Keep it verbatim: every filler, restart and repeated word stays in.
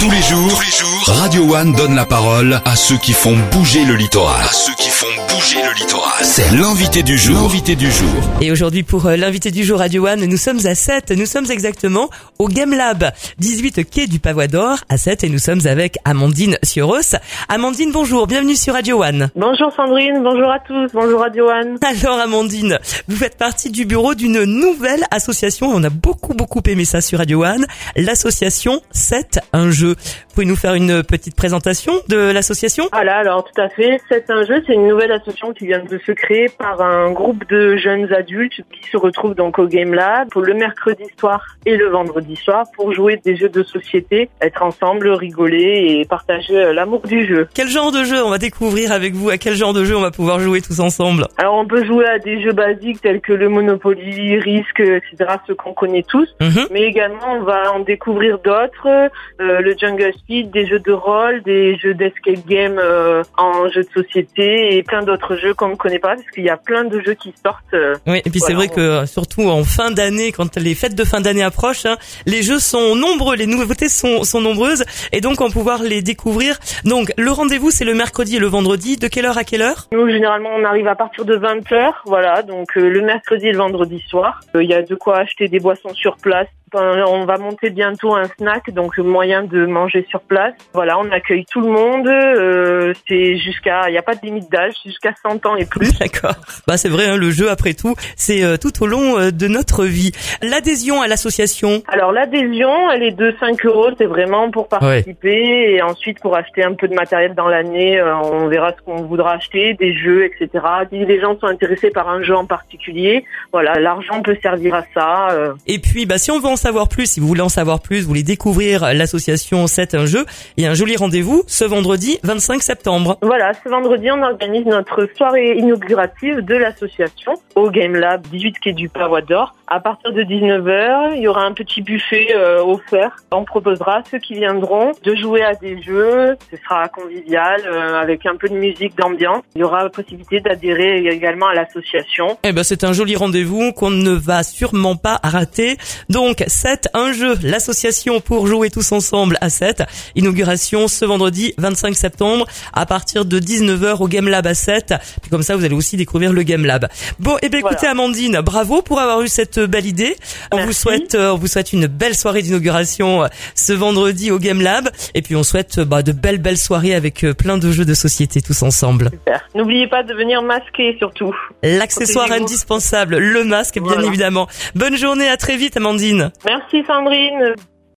Tous les jours, tous les jours, Radio One donne la parole à ceux qui font bouger le littoral. À ceux qui font bouger le littoral. C'est l'invité du jour. L'invité du jour. Et aujourd'hui, pour euh, l'invité du jour Radio One, nous sommes à Sète. Nous sommes exactement au Game Lab, dix-huit quai du Pavois d'Or à Sète, et nous sommes avec Amandine Sioros. Amandine, bonjour, bienvenue sur Radio One. Bonjour Sandrine, bonjour à tous, bonjour Radio One. Alors Amandine, vous faites partie du bureau d'une nouvelle association. On a beaucoup beaucoup aimé ça sur Radio One, l'association Sète un jeu. Vous pouvez nous faire une petite présentation de l'association ? Voilà, alors tout à fait. Sète un jeu, c'est une nouvelle association qui vient de se créer par un groupe de jeunes adultes qui se retrouvent donc au Game Lab pour le mercredi soir et le vendredi soir pour jouer des jeux de société, être ensemble, rigoler et partager l'amour du jeu. Quel genre de jeu on va découvrir avec vous ? À quel genre de jeu on va pouvoir jouer tous ensemble ? Alors on peut jouer à des jeux basiques tels que le Monopoly, Risk, et cetera, ceux qu'on connaît tous. Mm-hmm. Mais également on va en découvrir d'autres, euh, le Jungle Speed, des jeux de rôle, des jeux d'escape game euh, en jeux de société et plein d'autres jeux qu'on ne connaît pas parce qu'il y a plein de jeux qui sortent. Euh, oui, et puis voilà, c'est vrai on... que surtout en fin d'année, quand les fêtes de fin d'année approchent, hein, les jeux sont nombreux, les nouveautés sont, sont nombreuses et donc on va pouvoir les découvrir. Donc le rendez-vous c'est le mercredi et le vendredi, de quelle heure à quelle heure ? Nous généralement on arrive à partir de vingt heures, voilà, donc euh, le mercredi et le vendredi soir. Il euh, y a de quoi acheter des boissons sur place. On va monter bientôt un snack, donc moyen de manger sur place. Voilà, on accueille tout le monde. Euh, c'est jusqu'à, il n'y a pas de limite d'âge, jusqu'à cent ans et plus. D'accord. Bah c'est vrai, hein, le jeu après tout, c'est euh, tout au long euh, de notre vie. L'adhésion à l'association. Alors l'adhésion, elle est de cinq euros. C'est vraiment pour participer ouais. Et ensuite pour acheter un peu de matériel dans l'année. Euh, on verra ce qu'on voudra acheter, des jeux, et cetera. Si les gens sont intéressés par un jeu en particulier, voilà, l'argent peut servir à ça. Euh. Et puis, bah si on veut en savoir plus, si vous voulez en savoir plus, vous voulez découvrir l'association Sète un jeu, il y a un joli rendez-vous ce vendredi vingt-cinq septembre. Voilà, ce vendredi, on organise notre soirée inaugurative de l'association au Game Lab, dix-huit quai du Pavois d'Or. À partir de dix-neuf heures, il y aura un petit buffet euh, offert. On proposera à ceux qui viendront de jouer à des jeux. Ce sera convivial, euh, avec un peu de musique d'ambiance. Il y aura la possibilité d'adhérer également à l'association. Eh ben, c'est un joli rendez-vous qu'on ne va sûrement pas rater. Donc, Sète un jeu, l'association pour jouer tous ensemble à Sète. Inauguration ce vendredi vingt-cinq septembre à partir de dix-neuf heures au Game Lab à Sète. Puis comme ça, vous allez aussi découvrir le Game Lab. Bon, eh ben, écoutez, voilà. Amandine, bravo pour avoir eu cette belle idée. On Merci. vous souhaite, on vous souhaite une belle soirée d'inauguration ce vendredi au Game Lab. Et puis, on souhaite, bah, de belles, belles soirées avec plein de jeux de société tous ensemble. Super. N'oubliez pas de venir masquer surtout. L'accessoire indispensable, le masque, bien voilà. évidemment. Bonne journée, à très vite, Amandine. Merci Sandrine.